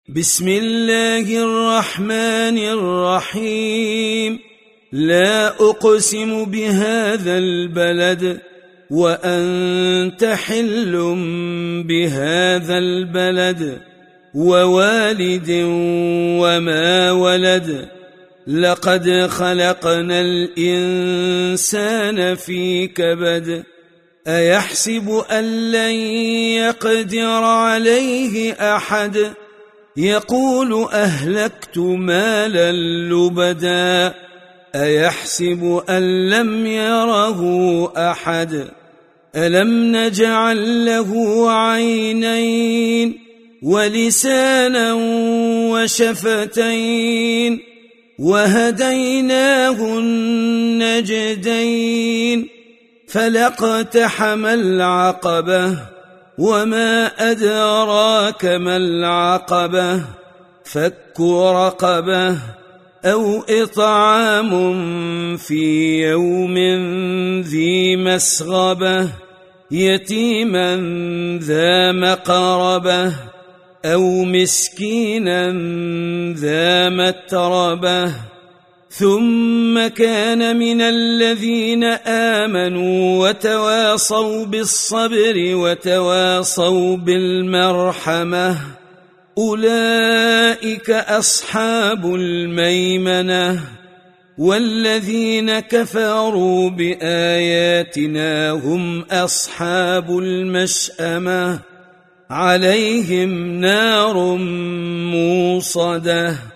بسم الله الرحمن الرحيم. لا أقسم بهذا البلد وأنت حل بهذا البلد ووالد وما ولد. لقد خلقنا الإنسان في كبد. أيحسب أن لن يقدر عليه أحد. يقول أهلكت مالا لبدا. أيحسب أن لم يره أحد. ألم نجعل له عينين ولسانا وشفتين وهديناه النجدين. فلاقتحم العقبة وما أدراك ما العقبة. فك رقبة أو إطعام في يوم ذي مسغبة يتيما ذا مقربة أو مسكينا ذا متربة. ثم كان من الذين آمنوا وتواصوا بالصبر وتواصوا بالمرحمة أولئك أصحاب الميمنة. والذين كفروا بآياتنا هم أصحاب المشأمة عليهم نار موصدة.